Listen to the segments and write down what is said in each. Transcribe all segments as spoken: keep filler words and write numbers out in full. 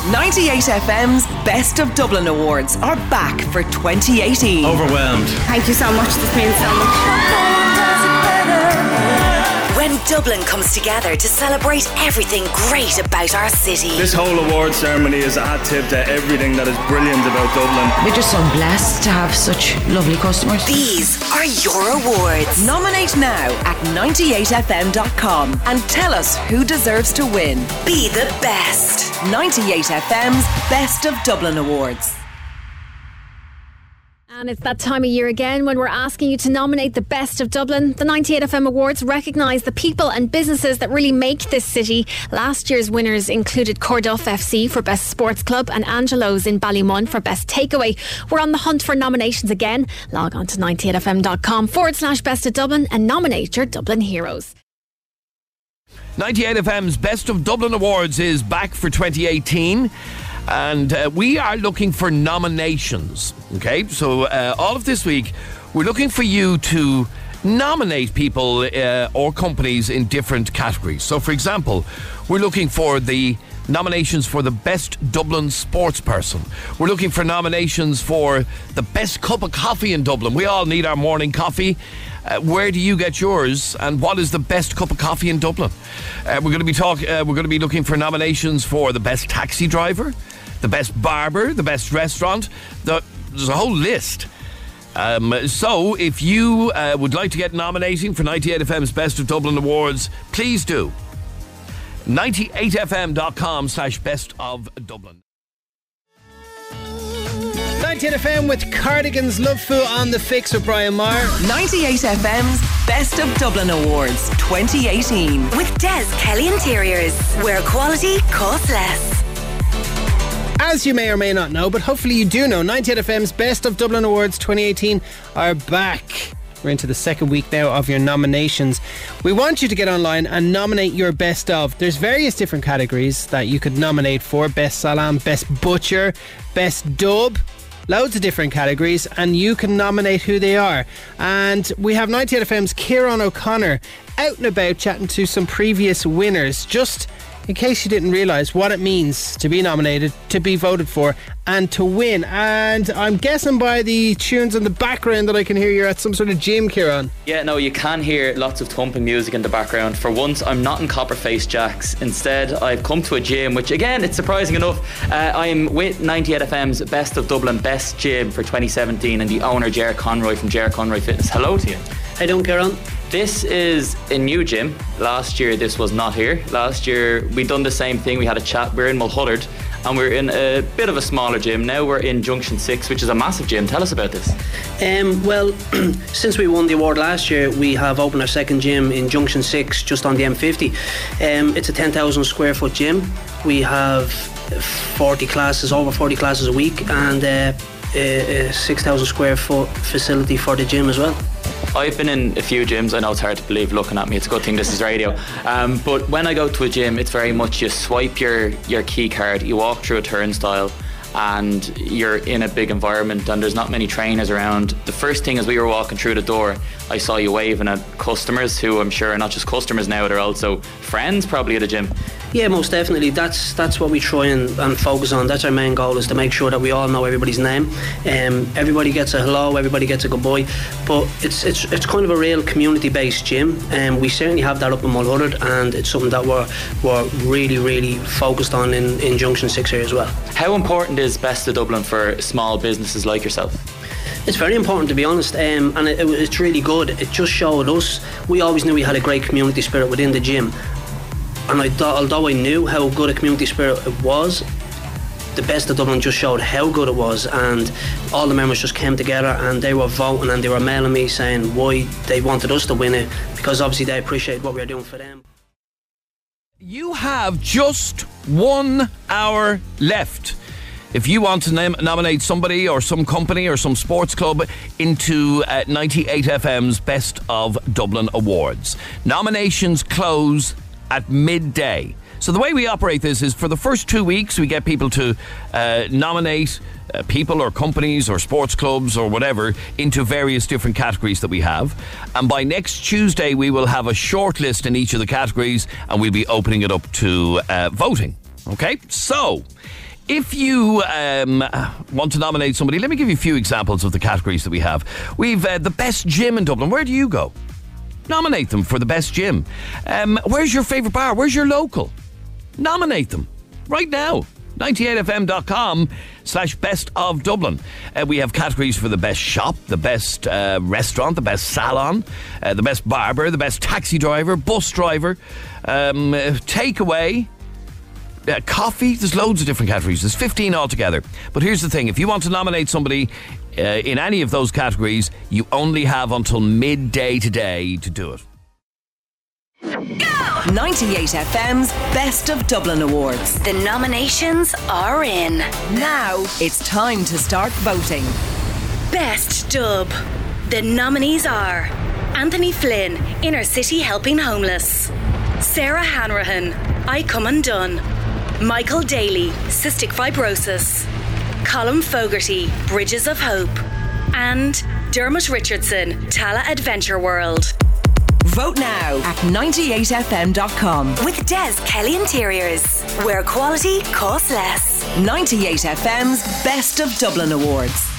ninety-eight F M's Best of Dublin Awards are back for twenty eighteen. Overwhelmed. Thank you so much. This means so much. When Dublin comes together to celebrate everything great about our city. This whole award ceremony is a hat tip to everything that is brilliant about Dublin. We're just so blessed to have such lovely customers. These are your awards. Nominate now at ninety-eight F M dot com and tell us who deserves to win. Be the best. ninety-eight F M's Best of Dublin Awards. And it's that time of year again when we're asking you to nominate the best of Dublin. The ninety-eight F M Awards recognise the people and businesses that really make this city. Last year's winners included Corduff F C for Best Sports Club and Angelo's in Ballymun for Best Takeaway. We're on the hunt for nominations again. Log on to ninety-eight F M dot com forward slash Best of Dublin and nominate your Dublin heroes. ninety-eight F M's Best of Dublin Awards is back for twenty eighteen. And uh, we are looking for nominations. Okay, so uh, all of this week, we're looking for you to nominate people uh, or companies in different categories. So, for example, we're looking for the nominations for the best Dublin sports person. We're looking for nominations for the best cup of coffee in Dublin. We all need our morning coffee. Uh, where do you get yours, and what is the best cup of coffee in Dublin? Uh, we're going to be talk. Uh, we're going to be looking for nominations for the best taxi driver, the best barber, the best restaurant. The, there's a whole list. Um, so if you uh, would like to get nominating for ninety-eight F M's Best of Dublin Awards, please do. ninety-eight F M dot com slash Best of Dublin. ninety-eight F M with Cardigan's Love Fu on the Fix with Brian Maher. ninety-eight F M's Best of Dublin Awards twenty eighteen. With Des Kelly Interiors, where quality costs less. As you may or may not know, but hopefully you do know, ninety-eight F M's Best of Dublin Awards twenty eighteen are back. We're into the second week now of your nominations. We want you to get online and nominate your best of. There's various different categories that you could nominate for. Best Salam, Best Butcher, Best Dub. Loads of different categories, and you can nominate who they are. And we have ninety-eight F M's Ciarán O'Connor out and about chatting to some previous winners, just in case you didn't realise what it means to be nominated, to be voted for, and to win. And I'm guessing by the tunes in the background that I can hear you're at some sort of gym, Ciarán. Yeah, no, you can hear lots of thumping music in the background. For once, I'm not in Copperface Jacks. Instead, I've come to a gym, which again, it's surprising enough. Uh, I'm with ninety-eight F M's Best of Dublin Best Gym for twenty seventeen and the owner, Ger Conroy from Ger Conroy Fitness. Hello to you. How you doing, Ciarán? This is a new gym. Last year this was not here. Last year we done the same thing. We had a chat. We're in Mulhullard and we're in a bit of a smaller gym. Now we're in Junction six, which is a massive gym. Tell us about this. Um, well, since we won the award last year, we have opened our second gym in Junction six, just on the M fifty. Um, it's a ten thousand square foot gym. We have forty classes, over forty classes a week, and uh, a, a six thousand square foot facility for the gym as well. I've been in a few gyms. I know it's hard to believe looking at me. It's a good thing this is radio. Um, but when I go to a gym, it's very much you swipe your, your key card, you walk through a turnstile, and you're in a big environment and there's not many trainers around. The first thing as we were walking through the door, I saw you waving at customers who I'm sure are not just customers now, they're also friends probably at the gym. Yeah, most definitely. That's that's what we try and, and focus on. That's our main goal, is to make sure that we all know everybody's name. Um, everybody gets a hello, everybody gets a goodbye. But it's it's it's kind of a real community-based gym, and um, we certainly have that up in Mulhullard, and it's something that we're we're really really focused on in, in Junction six here as well. How important is Best of Dublin for small businesses like yourself? It's very important, to be honest, um, and it, it, it's really good. It just showed us, we always knew we had a great community spirit within the gym. And I thought, although I knew how good a community spirit it was, the Best of Dublin just showed how good it was, and all the members just came together and they were voting and they were mailing me saying why they wanted us to win it, because obviously they appreciate what we were doing for them. You have just one hour left. If you want to name, nominate somebody or some company or some sports club into uh, ninety-eight F M's Best of Dublin Awards. Nominations close at midday. So the way we operate this is for the first two weeks we get people to uh, nominate uh, people or companies or sports clubs or whatever into various different categories that we have, and by next Tuesday we will have a short list in each of the categories and we'll be opening it up to uh, voting. Okay, so if you um, want to nominate somebody, let me give you a few examples of the categories that we have. We've uh, the best gym in Dublin. Where do you go? Nominate them for the best gym. Um, where's your favourite bar? Where's your local? Nominate them right now. ninety-eight f m dot com slash best of Dublin. Uh, we have categories for the best shop, the best uh, restaurant, the best salon, uh, the best barber, the best taxi driver, bus driver, um, uh, takeaway, uh, coffee. There's loads of different categories. There's fifteen altogether. But here's the thing. If you want to nominate somebody uh, in any of those categories, you only have until midday today to do it. ninety-eight F M's Best of Dublin Awards. The nominations are in. Now it's time to start voting. Best Dub. The nominees are Anthony Flynn, Inner City Helping Homeless; Sarah Hanrahan, I Come Undone; Michael Daly, Cystic Fibrosis; Colin Fogarty, Bridges of Hope; and Dermot Richardson, Tala Adventure World. Vote now at ninety-eight f m dot com. With Des Kelly Interiors, where quality costs less. ninety-eight F M's Best of Dublin Awards.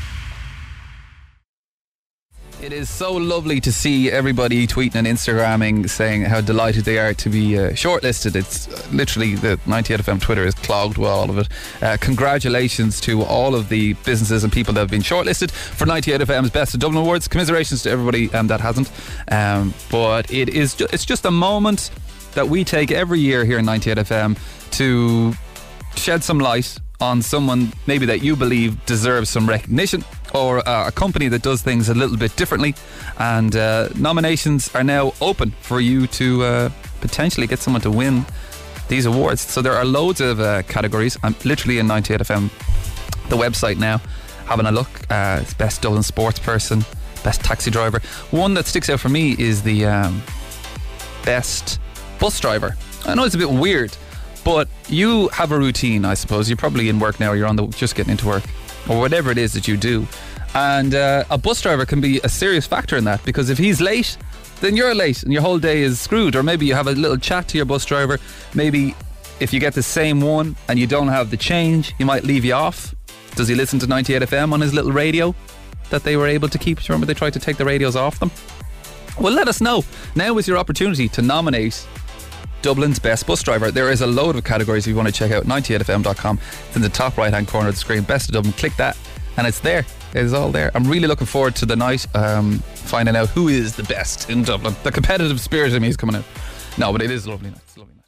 It is so lovely to see everybody tweeting and Instagramming saying how delighted they are to be uh, shortlisted. It's uh, literally the ninety-eight F M Twitter is clogged with all of it. Uh, congratulations to all of the businesses and people that have been shortlisted for ninety-eight F M's Best of Dublin Awards. Commiserations to everybody um, that hasn't. Um, but it is ju- it's just a moment that we take every year here in ninety-eight F M to shed some light on someone maybe that you believe deserves some recognition, or uh, a company that does things a little bit differently. And uh, nominations are now open for you to uh, potentially get someone to win these awards. So there are loads of uh, categories. I'm literally in ninety-eight F M, the website now, having a look. Uh, it's Best Dublin Sports Person, Best Taxi Driver. One that sticks out for me is the um, Best Bus Driver. I know it's a bit weird, but you have a routine, I suppose. You're probably in work now, or you're on the just getting into work, or whatever it is that you do. And uh, a bus driver can be a serious factor in that, because if he's late, then you're late and your whole day is screwed. Or maybe you have a little chat to your bus driver. Maybe if you get the same one and you don't have the change, he might leave you off. Does he listen to ninety-eight F M on his little radio that they were able to keep? Do you remember they tried to take the radios off them? Well, let us know. Now is your opportunity to nominate Dublin's Best Bus Driver. There is a load of categories if you want to check out. ninety-eight f m dot com. It's in the top right hand corner of the screen. Best of Dublin. Click that and it's there. It is all there. I'm really looking forward to the night, um, finding out who is the best in Dublin. The competitive spirit in me is coming out. No, but it is a lovely night. It's a lovely night.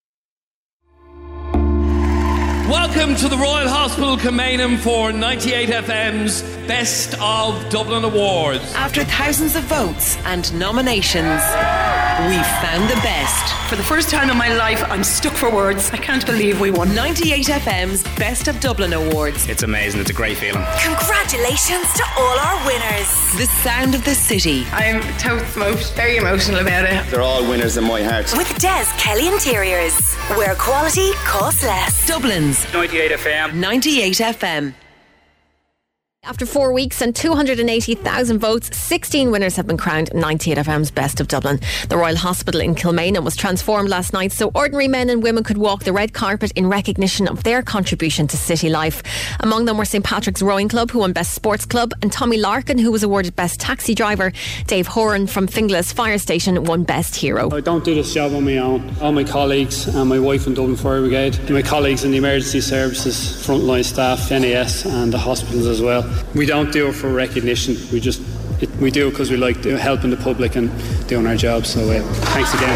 Welcome to the Royal Hospital Kilmainham for ninety-eight F M's Best of Dublin Awards. After thousands of votes and nominations, we've found the best. For the first time in my life, I'm stuck for words. I can't believe we won. ninety-eight F M's Best of Dublin Awards. It's amazing. It's a great feeling. Congratulations to all our winners. The sound of the city. I'm totes emo- very emotional about it. They're all winners in my heart. With Des Kelly Interiors, where quality costs less. Dublin's ninety-eight F M. ninety-eight F M. After four weeks and two hundred eighty thousand votes, sixteen winners have been crowned ninety-eight F M's Best of Dublin. The Royal Hospital in Kilmainham was transformed last night so ordinary men and women could walk the red carpet in recognition of their contribution to city life. Among them were St Patrick's Rowing Club, who won Best Sports Club, and Tommy Larkin, who was awarded Best Taxi Driver. Dave Horan from Finglas Fire Station won Best Hero. I don't do this job on my own. All my colleagues and my wife in Dublin Fire Brigade, and my colleagues in the emergency services, frontline staff, N A S and the hospitals as well. We don't do it for recognition. We just it, we do it because we like do, helping the public and doing our job. So uh, thanks again.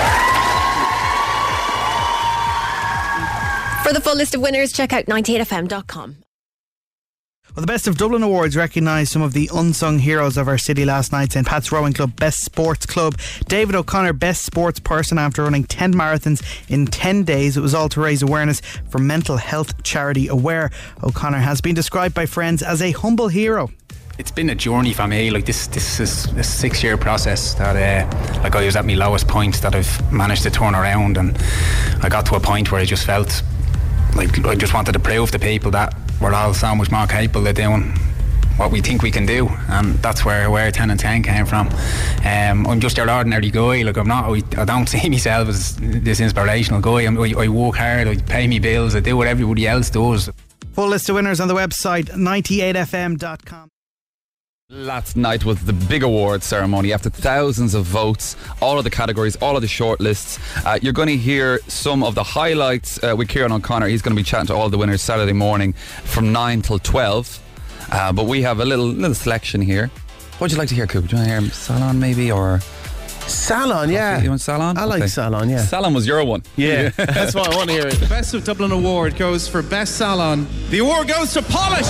For the full list of winners, check out ninety-eight f m dot com. Well, the Best of Dublin Awards recognise some of the unsung heroes of our city last night. St Pat's Rowing Club Best Sports Club. David O'Connor Best Sports Person after running ten marathons in ten days. It was all to raise awareness for mental health charity Aware. O'Connor has been described by friends as a humble hero. It's been a journey for me. Like this, this is a six-year process that, uh, like I was at my lowest point, that I've managed to turn around, and I got to a point where I just felt like I just wanted to prove to people that we're all so much more capable of doing what we think we can do, and that's where where ten and ten came from. Um, I'm just your ordinary guy. Like I'm not. I, I don't see myself as this inspirational guy. I'm, I, I work hard. I pay me bills. I do what everybody else does. Full list of winners on the website ninety-eight f m dot com. Last night was the big award ceremony. After thousands of votes, all of the categories, all of the shortlists, uh, you're going to hear some of the highlights uh, with Kieran O'Connor. He's going to be chatting to all the winners Saturday morning from nine till twelve. Uh, but we have a little little selection here. What would you like to hear, Coop? Do you want to hear Salon maybe, or Salon? Yeah, you want Salon? I like Okay. Salon. Yeah, Salon was your one. Yeah, that's what I want to hear. The Best of Dublin award goes for Best Salon. The award goes to Polished.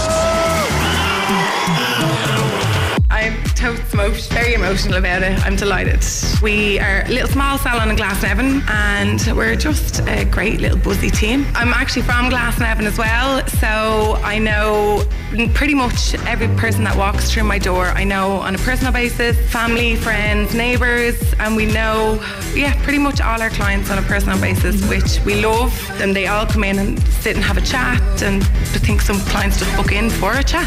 I'm totes smoked, very emotional about it. I'm delighted. We are a little small salon in Glasnevin, and we're just a great little buzzy team. I'm actually from Glasnevin as well, so I know pretty much every person that walks through my door. I know on a personal basis, family, friends, neighbours, and we know, yeah, pretty much all our clients on a personal basis, which we love. And they all come in and sit and have a chat, and I think some clients just book in for a chat.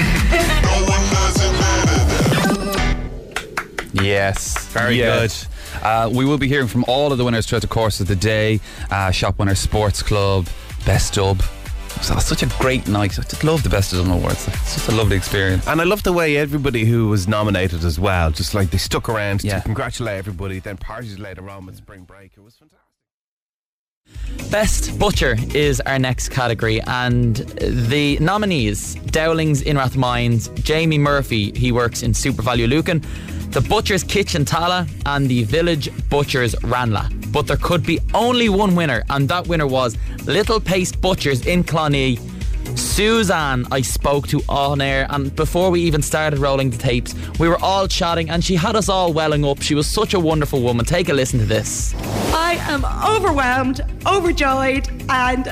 Yes, very good. Uh, we will be hearing from all of the winners throughout the course of the day. Uh, Shop Winner Sports Club, Best Dub. So it's such a great night. I just love the Best of Dublin Awards. It's just a lovely experience. And I love the way everybody who was nominated as well, just like they stuck around Yeah. to congratulate everybody. Then parties later on with spring break. It was fantastic. Best Butcher is our next category, and the nominees: Dowlings in Rathmines, Jamie Murphy, he works in Super Value Lucan, the Butcher's Kitchen Tala, and the Village Butchers Ranla. But there could be only one winner, and that winner was Little Pace Butchers in Clonee. Suzanne I spoke to on air, and before we even started rolling the tapes, we were all chatting and she had us all welling up. She was such a wonderful woman. Take a listen to this. I am overwhelmed, overjoyed, and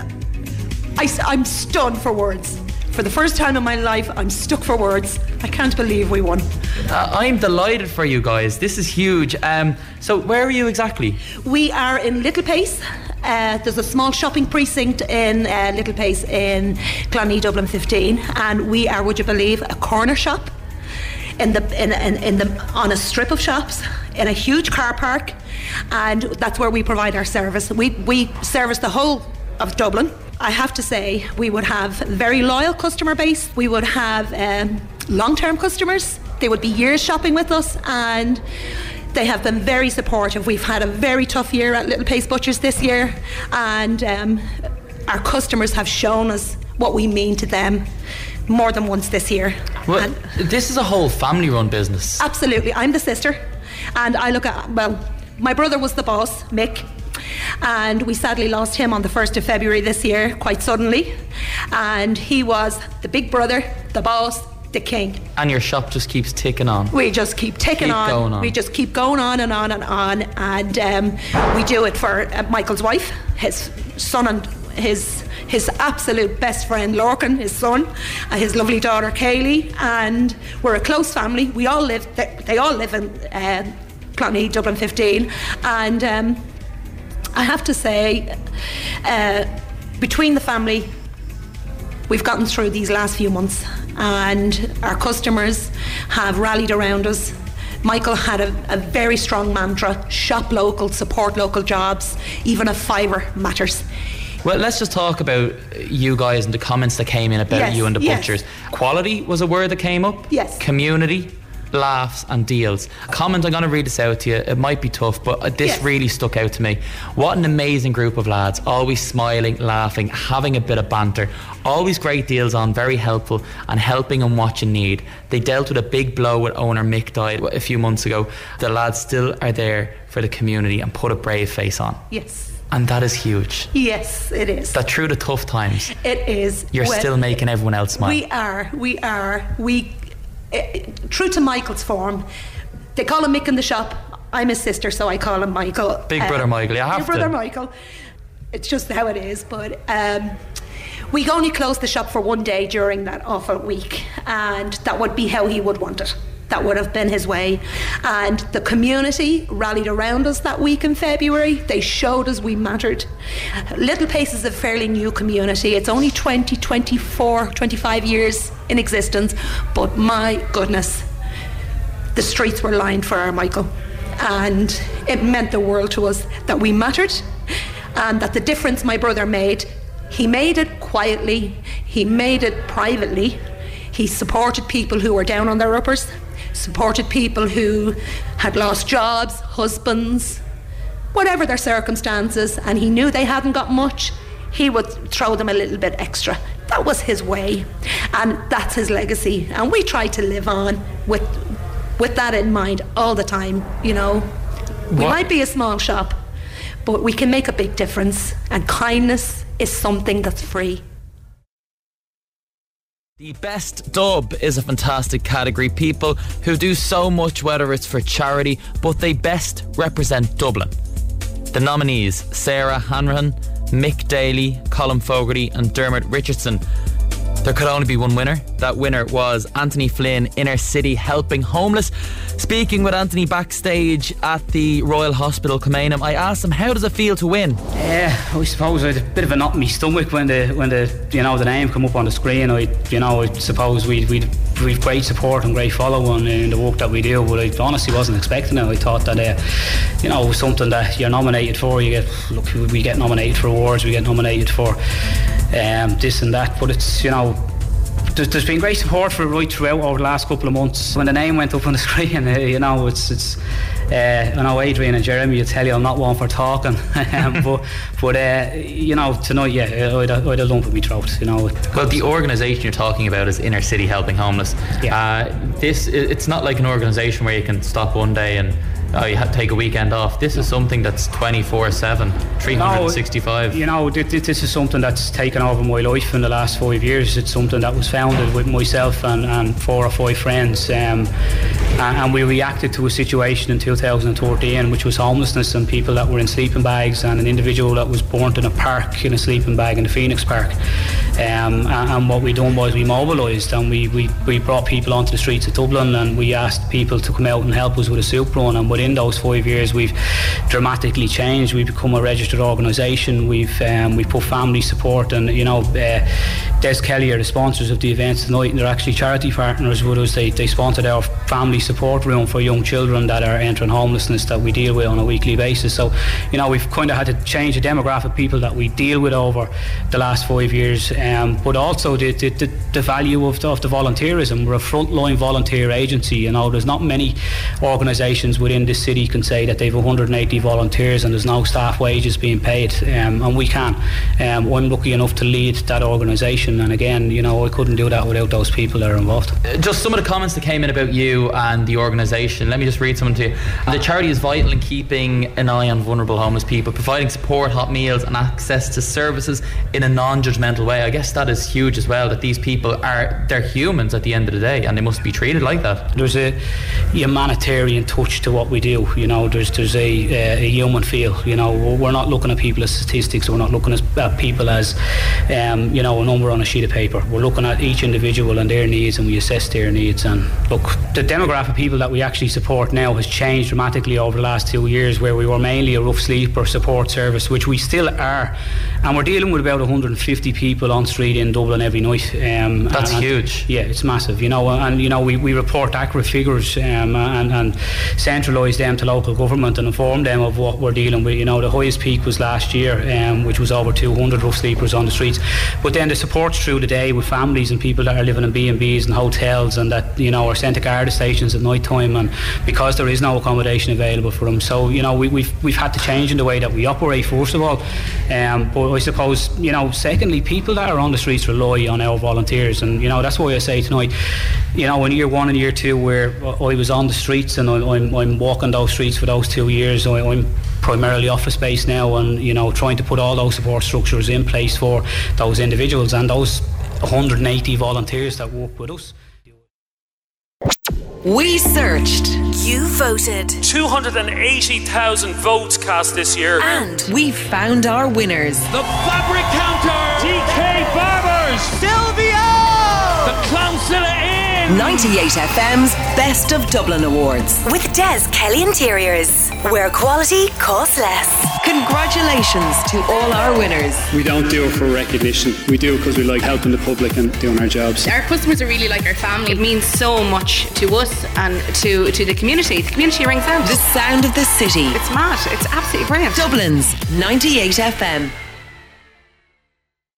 I, I'm stunned for words. For the first time in my life, I'm stuck for words. I can't believe we won. Uh, I'm delighted for you guys. This is huge. Um, so where are you exactly? We are in Little Pace. Uh, there's a small shopping precinct in uh, Little Pace in Clonee, Dublin fifteen, and we are, would you believe, a corner shop in the in, in, in the on a strip of shops in a huge car park, and that's where we provide our service. We we service the whole of Dublin. I have to say, we would have a very loyal customer base. We would have um, long-term customers. They would be years shopping with us, and they have been very supportive. We've had a very tough year at Little Pace Butchers this year, and um, our customers have shown us what we mean to them more than once this year. Well, And this is a whole family-run business. absolutely, I'm the sister, and I look at, well, my brother was the boss, Mick, and we sadly lost him on the first of February this year, quite suddenly, and he was the big brother, the boss, the king. And your shop just keeps ticking on. We just keep ticking Keep on. going on. We just keep going on and on and on, and um, we do it for uh, Michael's wife, his son, and his his absolute best friend Lorcan, his son, and his lovely daughter Kaylee, and we're a close family. We all live. They, they all live in uh, Clonee, Dublin fifteen, and um, I have to say, uh, between the family, we've gotten through these last few months, and our customers have rallied around us. Michael had a, a very strong mantra: shop local, support local jobs, even a fiver matters. Well, let's just talk about you guys and the comments that came in about Yes, you and the yes. butchers. Quality was a word that came up. Yes. Community, laughs and deals. A comment, I'm going to read this out to you. It might be tough, but uh, this Yes. really stuck out to me. What an amazing group of lads. Always smiling, laughing, having a bit of banter. Always great deals on, very helpful, and helping in what you need. They dealt with a big blow when owner Mick died a few months ago. The lads still are there for the community and put a brave face on. Yes. And that is huge. Yes, it is. That through the tough times, It is. you're Well, still making everyone else smile. We are. We are. We. Uh, true to Michael's form, they call him Mick in the shop. I'm his sister, so I call him Michael. Big brother Michael, you have Big brother to. Michael. It's just how it is. But um, we only closed the shop for one day during that awful week, and that would be how he would want it. that would have been his way. And the community rallied around us that week in February. They showed us we mattered. Little Pace is a fairly new community. It's only twenty, twenty-four, twenty-five years in existence, but my goodness, the streets were lined for our Michael. And it meant the world to us that we mattered, and that the difference my brother made, he made it quietly, he made it privately. He supported people who were down on their uppers, supported people who had lost jobs, husbands, whatever their circumstances, and he knew they hadn't got much. He would throw them a little bit extra. That was his way, and that's his legacy. And we try to live on with with that in mind all the time, you know. We What? might be a small shop, but we can make a big difference, and kindness is something that's free. The best dub is a fantastic category. People who do so much, whether it's for charity, but they best represent Dublin. The nominees: Sarah Hanrahan, Mick Daly, Colin Fogarty and Dermot Richardson. There could only be one winner. That winner was Anthony Flynn, Inner City Helping Homeless. Speaking with Anthony backstage at the Royal Hospital Kilmainham, I asked him, how does it feel to win? Yeah, I suppose I had a bit of a knot in my stomach when the when the you know the name come up on the screen. I you know I suppose we we we've great support and great following in the work that we do, but I honestly wasn't expecting it. I thought that uh, you know it was something that you're nominated for. You get look, we get nominated for awards, we get nominated for um, this and that, but it's you know. There's, there's been great support for it right throughout over the last couple of months. When the name went up on the screen, uh, you know, it's it's. Uh, I know Adrian and Jeremy will tell you I'm not one for talking, um, but but uh, you know tonight, yeah, I'd, I'd a lump in my throat. You know. Well, the organisation you're talking about is Inner City Helping Homeless. Yeah. Uh, this it's not like an organisation where you can stop one day and oh, you have to take a weekend off. This is something that's twenty-four seven, three hundred sixty-five. You know, th- th- this is something that's taken over my life in the last five years. It's something that was founded with myself and, and four or five friends, um, and, and we reacted to a situation in two thousand thirteen, which was homelessness and people that were in sleeping bags, and an individual that was burnt in a park in a sleeping bag in the Phoenix Park. Um, and, and what we done was we mobilised and we, we, we brought people onto the streets of Dublin, and we asked people to come out and help us with a soup run. And within those five years, we've dramatically changed. We've become a registered organisation. We've um, we put family support, and you know, uh, Des Kelly are the sponsors of the events tonight, and they're actually charity partners with us. They they sponsored our family support room for young children that are entering homelessness that we deal with on a weekly basis. So, you know, we've kind of had to change the demographic of people that we deal with over the last five years, um, but also the the, the, the value of the, of the volunteerism. We're a frontline volunteer agency. You know, there's not many organisations within this city can say that they've one hundred eighty volunteers and there's no staff wages being paid, um, and we can. Um, I'm lucky enough to lead that organisation, and again, you know, I couldn't do that without those people that are involved. Uh, just some of the comments that came in about you and the organisation. Let me just read some to you. The charity is vital in keeping an eye on vulnerable homeless people, providing support, hot meals and access to services in a non-judgmental way. I guess that is huge as well, that these people are, they're humans at the end of the day, and they must be treated like that. There's a humanitarian touch to what we do. You know, there's there's a, a human feel. You know, we're not looking at people as statistics. We're not looking at people as um, you know, a number on a sheet of paper. We're looking at each individual and their needs, and we assess their needs. And look, the demographic of people that we actually support now has changed dramatically over the last two years, where we were mainly a rough sleeper support service, which we still are, and we're dealing with about one hundred fifty people on street in Dublin every night. Um, That's and, huge. Yeah, it's massive. You know, and you know, we, we report accurate figures um, and, and centralise them to local government and inform them of what we're dealing with. You know, the highest peak was last year, um, which was over two hundred rough sleepers on the streets. But then the support's through the day with families and people that are living in B and B's and hotels, and that, you know, are sent to guard stations at night time, and because there is no accommodation available for them. So, you know, we, we've we've had to change in the way that we operate, first of all. Um, but I suppose, you know, secondly, people that are on the streets rely on our volunteers, and you know, that's why I say tonight, you know, in year one and year two, where I was on the streets and I, I'm, I'm walking those streets for those two years, I, I'm primarily office based now, and you know, trying to put all those support structures in place for those individuals and those one hundred eighty volunteers that work with us. We searched. You voted. two hundred eighty thousand votes cast this year. And we found our winners. The Fabric Counter! D K Barbers! Sylvia! The Clownsilla Inn! ninety-eight F M's Best of Dublin Awards. With Des Kelly Interiors, where quality costs less. Congratulations to all our winners. We don't do it for recognition. We do it because we like helping the public and doing our jobs. Our customers are really like our family. It means so much to us and to, to the community. The community rings out. The sound of the city. It's mad. It's absolutely brilliant. Dublin's ninety-eight F M.